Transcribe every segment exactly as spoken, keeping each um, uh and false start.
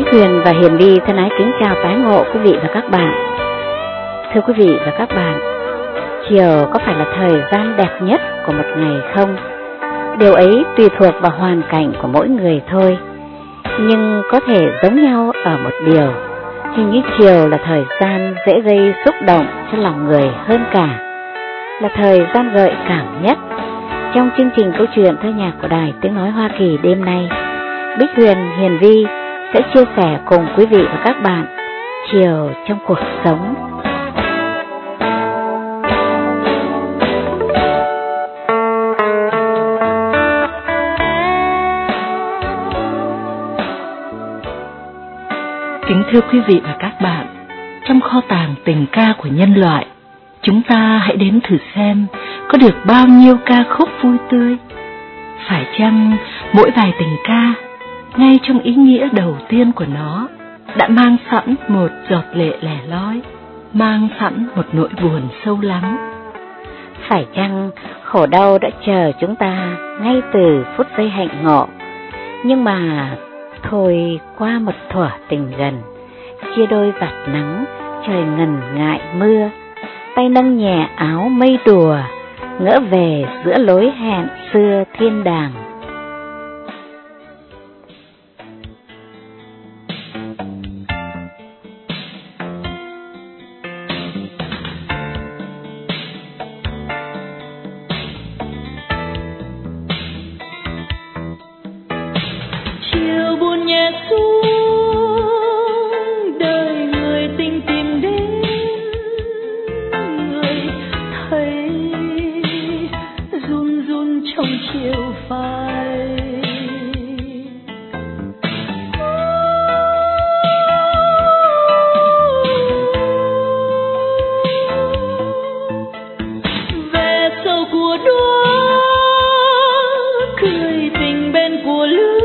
Huyền và Hiền Vi thân ái kính chào tái ngộ quý vị và các bạn. Thưa quý vị và các bạn, chiều có phải là thời gian đẹp nhất của một ngày không? Điều ấy tùy thuộc vào hoàn cảnh của mỗi người thôi. Nhưng có thể giống nhau ở một điều, hình như chiều là thời gian dễ gây xúc động cho lòng người hơn cả, là thời gian gợi cảm nhất. Trong chương trình câu chuyện thơ nhạc của Đài Tiếng Nói Hoa Kỳ đêm nay, Bích Huyền, Hiền Vi sẽ chia sẻ cùng quý vị và các bạn chiều trong cuộc sống. Kính thưa quý vị và các bạn, trong kho tàng tình ca của nhân loại, chúng ta hãy đến thử xem có được bao nhiêu ca khúc vui tươi. Phải chăng mỗi bài tình ca, ngay trong ý nghĩa đầu tiên của nó, đã mang sẵn một giọt lệ lẻ loi, mang sẵn một nỗi buồn sâu lắng? Phải chăng khổ đau đã chờ chúng ta ngay từ phút giây hạnh ngộ, nhưng mà thôi qua một thuở tình gần, chia đôi vạt nắng, trời ngần ngại mưa, tay nâng nhẹ áo mây đùa, ngỡ về giữa lối hẹn xưa thiên đàng. Chiều buồn nhẹ xuống, đời người tình tìm đến, người thấy run run trong chiều phai. Về sầu của đua, cười tình bên của lứa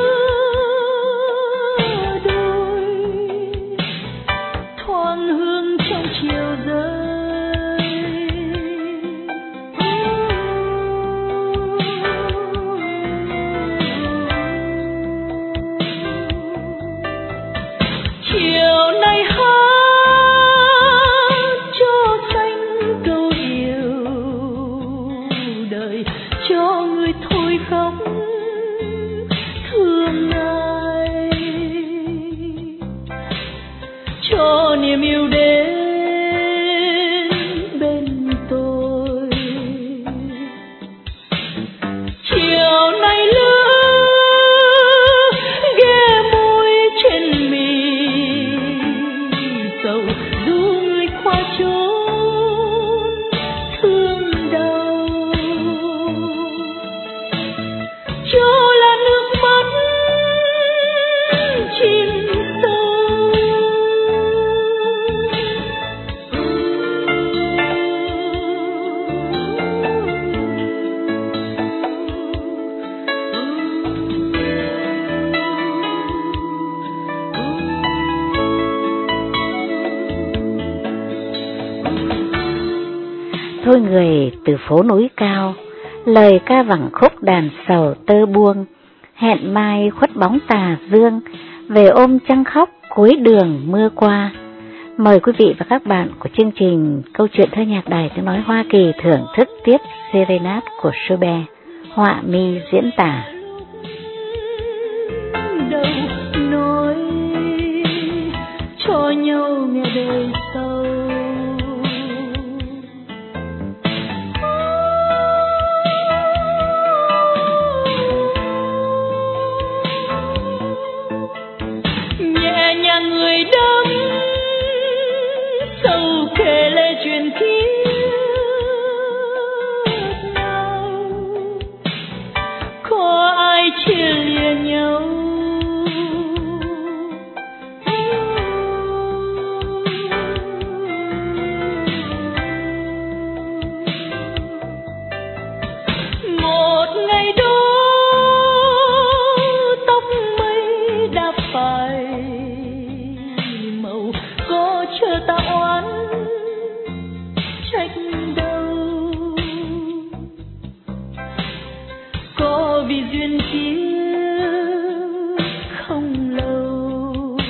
đôi, thoáng hương trong chiều rơi. Chiều nay hát cho xanh câu yêu đời, cho người thôi khóc thương ai, cho niềm yêu đến bên tôi. Chiều nay lứa ghé môi trên mì dầu, dù người qua chốn thương đau, cho là nước mắt chìm sâu. Thôi người từ phố núi cao, lời ca vẳng khúc đàn sầu tơ buông, hẹn mai khuất bóng tà dương, về ôm trăng khóc cuối đường mưa qua. Mời quý vị và các bạn của chương trình Câu chuyện thơ nhạc Đài Tiếng Nói Hoa Kỳ thưởng thức tiếp Serenade của Schubert, họa mi diễn tả. Đâu nói cho nhau nghe đời sau, nhẹ nhàng người đắm sâu kể lệ chuyện kiếp nào, có ai chia lìa nhau. Một ngày đó tóc mây đã phai màu, có chờ ta oán trách đâu, có vì duyên kia không lâu.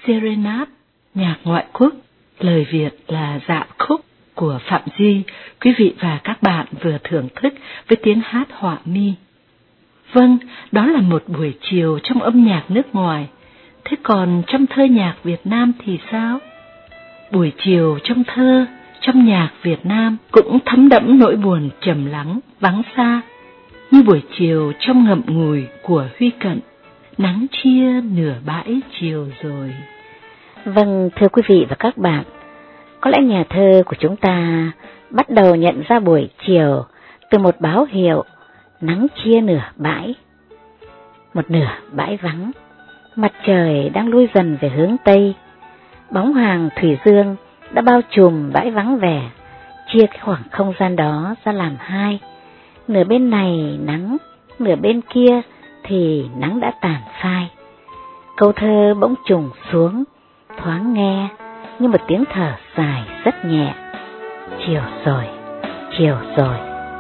Serenade, nhạc ngoại quốc, lời Việt là Dạo khúc của Phạm Duy, quý vị và các bạn vừa thưởng thức với tiếng hát họa mi. Vâng, đó là một buổi chiều trong âm nhạc nước ngoài. Thế còn trong thơ nhạc Việt Nam thì sao? Buổi chiều trong thơ, trong nhạc Việt Nam cũng thấm đẫm nỗi buồn trầm lắng, vắng xa, như buổi chiều trong Ngậm Ngùi của Huy Cận, nắng chia nửa bãi chiều rồi. Vâng, thưa quý vị và các bạn, có lẽ nhà thơ của chúng ta bắt đầu nhận ra buổi chiều từ một báo hiệu nắng chia nửa bãi. Một nửa bãi vắng, mặt trời đang lui dần về hướng Tây, bóng hàng thủy dương đã bao trùm bãi vắng vẻ, chia cái khoảng không gian đó ra làm hai. Nửa bên này nắng, nửa bên kia thì nắng đã tàn phai. Câu thơ bỗng trùng xuống, thoáng nghe như một tiếng thở dài rất nhẹ. Chiều rồi, chiều rồi.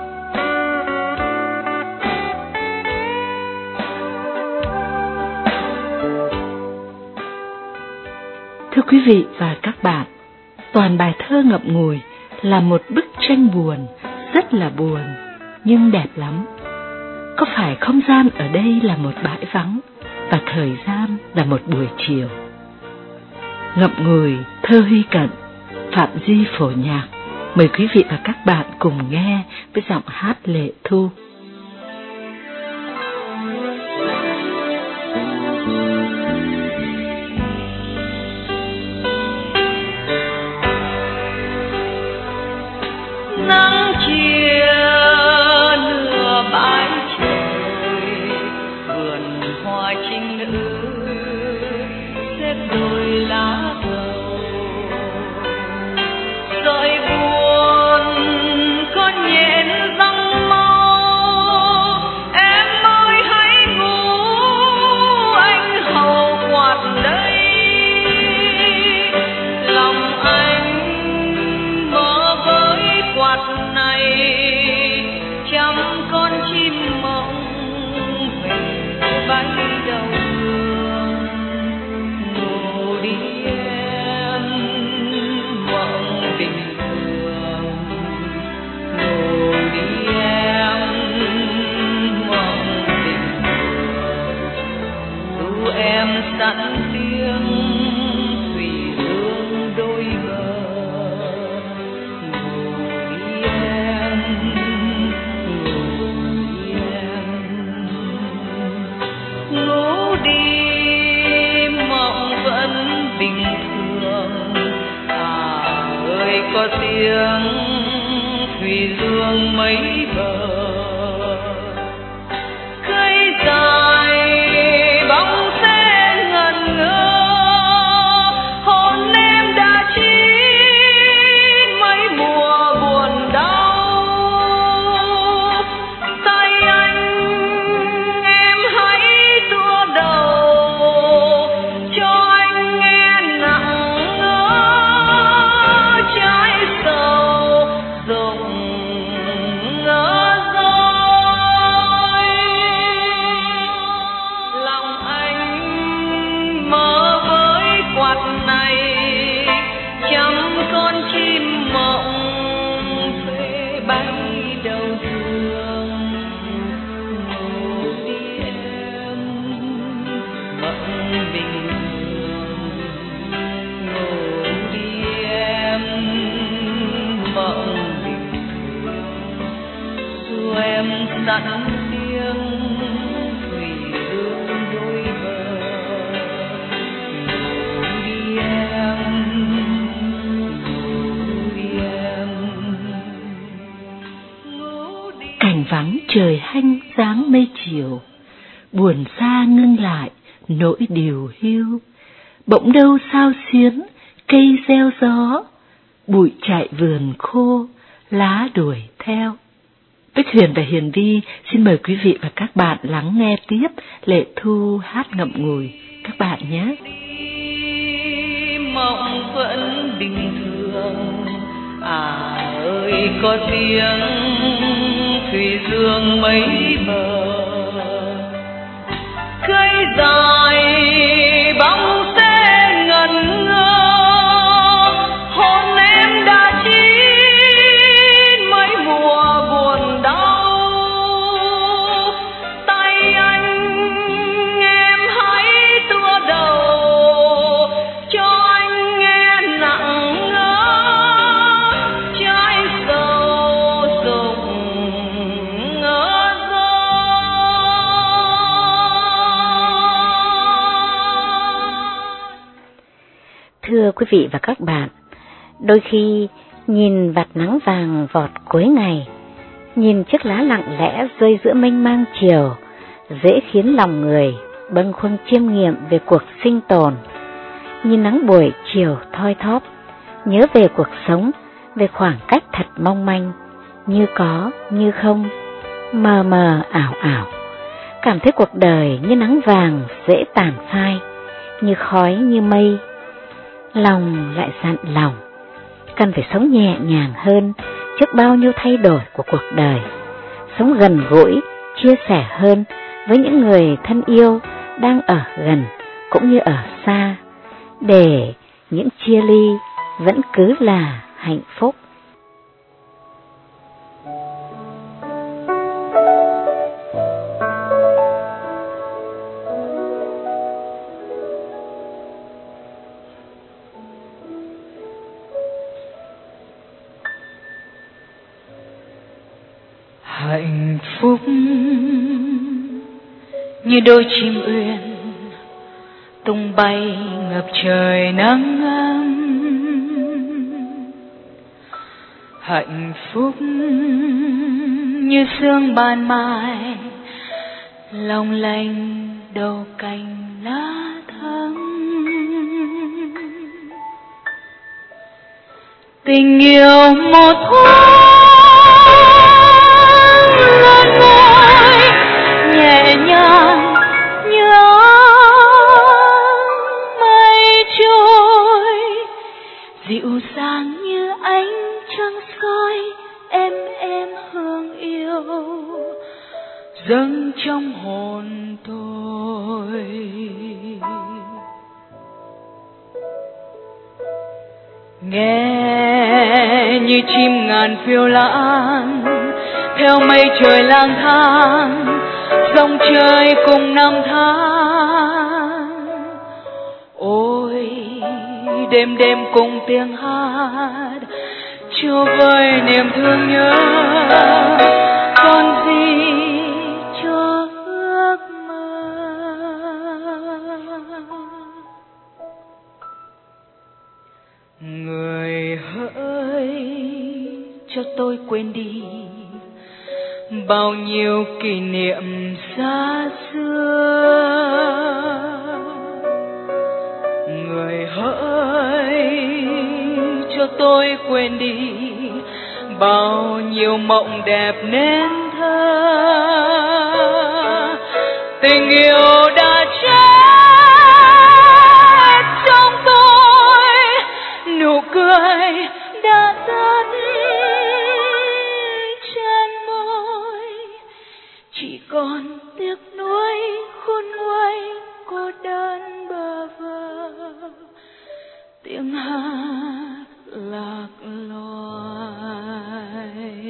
Thưa quý vị và các bạn, toàn bài thơ Ngậm Ngùi là một bức tranh buồn, rất là buồn, nhưng đẹp lắm. Có phải không gian ở đây là một bãi vắng, và thời gian là một buổi chiều? Ngậm Ngùi, thơ Huy Cận, Phạm Duy phổ nhạc. Mời quý vị và các bạn cùng nghe với giọng hát Lệ Thu. Nắng chia nửa bãi trời, vườn hoa trinh nữ xếp đôi lá dầu, dọi buồn con nhện răng mau. Em ơi hãy ngủ, anh hầu quạt đây. Lòng anh mơ với quạt này, chăm con chim mộng về bay đầu đường. Ngủ đi em, mộng bình thường. Ngủ đi em, mộng bình thường. Ru em sẵn tiếng thủy dương đôi bờ. Ngủ đi mộng vẫn bình thường. À ơi có tiếng thủy dương mấy bờ. Cây dài bóng sẽ ngẩn ngơ, hồn em đã chín mấy mùa buồn đau. Tay anh em hãy xua đầu, cho anh nghe nặng ngỡ trái sầu rụng ngỡ rồi. Lòng anh mơ với quạt này, chăm con chim mộng về bay đầu đường. Ngủ đi em, mộng bình thường. Ngủ đi em, mộng bình thường. Dù em sẵn tiếng thủy dương đôi bờ. Ngủ đi em, ngủ đi em. Ngủ đi. Cảnh vắng trời hanh dáng mây chiều, buồn xa ngưng lại nỗi điều hiu. Bỗng đâu sao xuyến cây reo gió, bụi chạy vườn khô lá đuổi theo. Bích Huyền và Hiền Vi xin mời quý vị và các bạn lắng nghe tiếp Lệ Thu hát Ngậm Ngùi các bạn nhé. Đi mộng vẫn bình thường. À ơi có tiếng thủy dương mấy bờ. Cây dài bóng sẽ ngẩn quý vị và các bạn, đôi khi nhìn vạt nắng vàng vọt cuối ngày, nhìn chiếc lá lặng lẽ rơi giữa mênh mang chiều, dễ khiến lòng người bâng khuâng chiêm nghiệm về cuộc sinh tồn. Nhìn nắng buổi chiều thoi thóp, nhớ về cuộc sống, về khoảng cách thật mong manh, như có như không, mờ mờ ảo ảo. Cảm thấy cuộc đời như nắng vàng dễ tàn phai, như khói như mây. Lòng lại dặn lòng, cần phải sống nhẹ nhàng hơn trước bao nhiêu thay đổi của cuộc đời, sống gần gũi, chia sẻ hơn với những người thân yêu đang ở gần cũng như ở xa, để những chia ly vẫn cứ là hạnh phúc. Hạnh phúc như đôi chim uyên tung bay ngập trời nắng ấm. Hạnh phúc như sương ban mai long lanh đầu cành lá thắm. Tình yêu một thoáng lên môi nhẹ nhàng như áng mây trôi, dịu dàng như ánh trăng soi êm êm hương yêu dâng trong hồn tôi. Nghe như chim ngàn phiêu lãng theo mây trời lang thang, dòng trời cùng năm tháng. Ôi đêm đêm cùng tiếng hát cho vơi niềm thương nhớ, còn gì cho ước mơ. Người hỡi cho tôi quên đi bao nhiêu kỷ niệm xa xưa. Người hỡi cho tôi quên đi bao nhiêu mộng đẹp nên thơ. Tình yêu đã chết trong tôi, nụ cười đã tắt trên môi, chỉ còn tiếc nuối khôn nguôi cô đơn bơ vơ, tiếng hát lạc loài.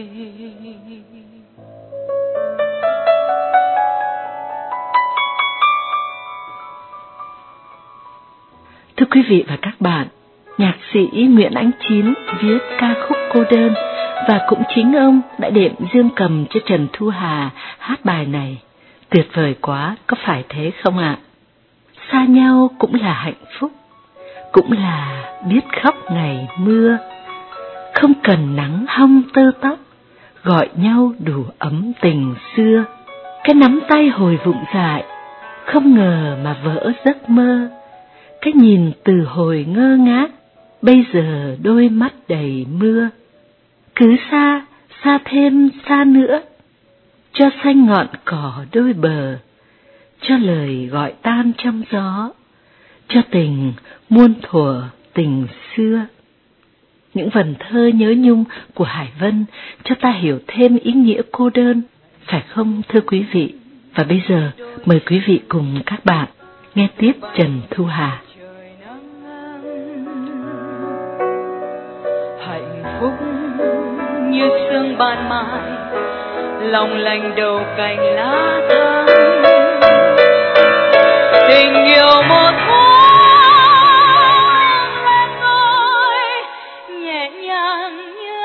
Thưa quý vị và các bạn, nhạc sĩ Nguyễn Ánh Chín viết ca khúc Cô Đơn, và cũng chính ông đã đệm dương cầm cho Trần Thu Hà hát bài này. Tuyệt vời quá, có phải thế không ạ? Xa nhau cũng là hạnh phúc, cũng là biết khóc ngày mưa. Không cần nắng hong tơ tóc, gọi nhau đủ ấm tình xưa. Cái nắm tay hồi vụng dại, không ngờ mà vỡ giấc mơ. Cái nhìn từ hồi ngơ ngác, bây giờ đôi mắt đầy mưa. Cứ xa, xa thêm xa nữa, cho xanh ngọn cỏ đôi bờ, cho lời gọi tan trong gió, cho tình muôn thuở tình xưa. Những vần thơ nhớ nhung của Hải Vân cho ta hiểu thêm ý nghĩa cô đơn, phải không thưa quý vị? Và bây giờ mời quý vị cùng các bạn nghe tiếp Trần Thu Hà. Hạnh phúc như sương ban mai long lanh đầu cành lá thắm. Tình yêu một thoáng lên ngôi nhẹ nhàng như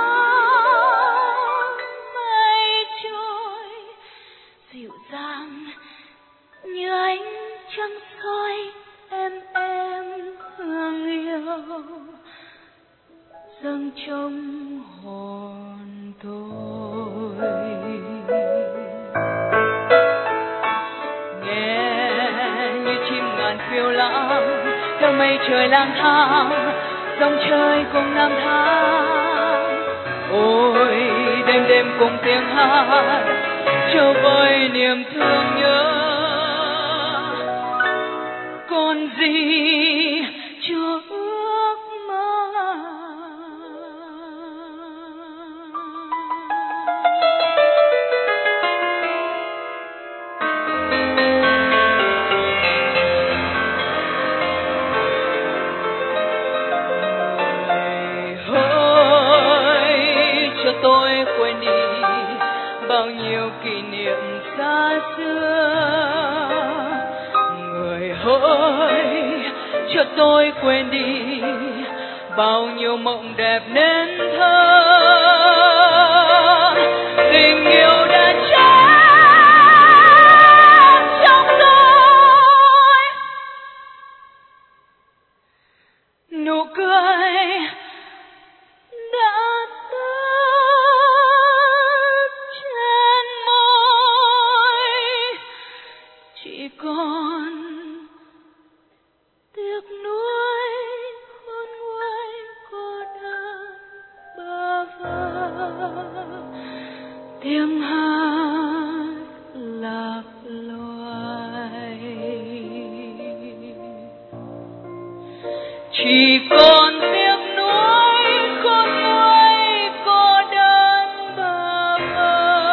áng mây trôi, dịu dàng như ánh trăng soi em em hương yêu trong hồn tôi. Nghe như chim ngàn phiêu lãng theo mây trời lang thang, dòng trời cùng năm tháng. Ôi đêm đêm cùng tiếng hát trêu vơi niềm thương nhớ, còn gì cho ước mơ. Tôi quên đi bao nhiêu kỷ niệm xa xưa, người ơi cho tôi quên đi bao nhiêu mộng đẹp nên thơ. Tình yêu đã chết trong tôi, nụ cười đã còn tiếc nuối khôn nguôi cô đơn bơ vơ, tiếng hát lạc loài. Chỉ còn tiếc nuối khôn nguôi cô đơn bơ vơ.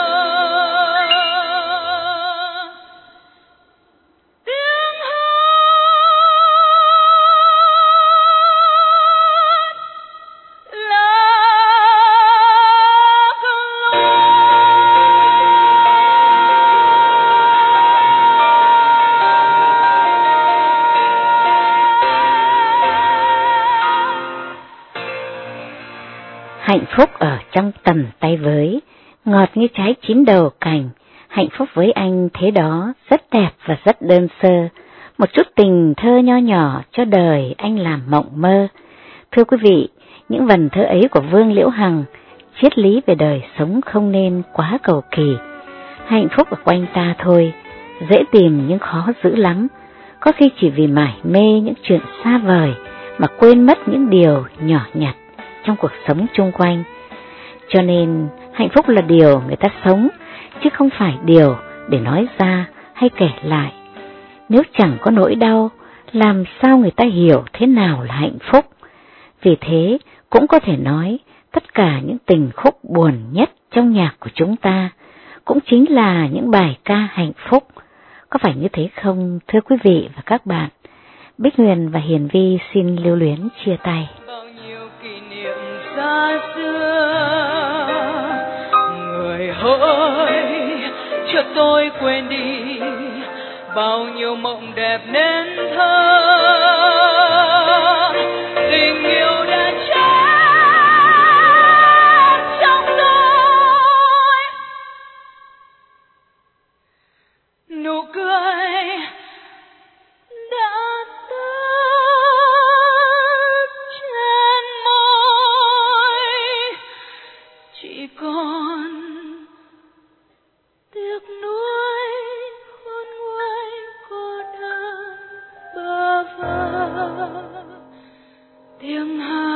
Hạnh phúc ở trong tầm tay với, ngọt như trái chín đầu cành. Hạnh phúc với anh thế đó, rất đẹp và rất đơn sơ. Một chút tình thơ nho nhỏ cho đời anh làm mộng mơ. Thưa quý vị, những vần thơ ấy của Vương Liễu Hằng, triết lý về đời sống không nên quá cầu kỳ. Hạnh phúc ở quanh ta thôi, dễ tìm nhưng khó giữ lắm. Có khi chỉ vì mải mê những chuyện xa vời mà quên mất những điều nhỏ nhặt trong cuộc sống chung quanh. Cho nên hạnh phúc là điều người ta sống, chứ không phải điều để nói ra hay kể lại. Nếu chẳng có nỗi đau, làm sao người ta hiểu thế nào là hạnh phúc? Vì thế cũng có thể nói tất cả những tình khúc buồn nhất trong nhạc của chúng ta cũng chính là những bài ca hạnh phúc. Có phải như thế không, thưa quý vị và các bạn? Bích Huyền và Hiền Vi xin lưu luyến chia tay. Bao nhiêu kỷ niệm xa xưa, người ơi cho tôi quên đi bao nhiêu mộng đẹp nên thơ. Tình yêu đã chết trong tôi, nụ cười đã tắt trên môi, chỉ còn tiếc nuối khôn nguôi cô đơn bơ vơ, tiếng hát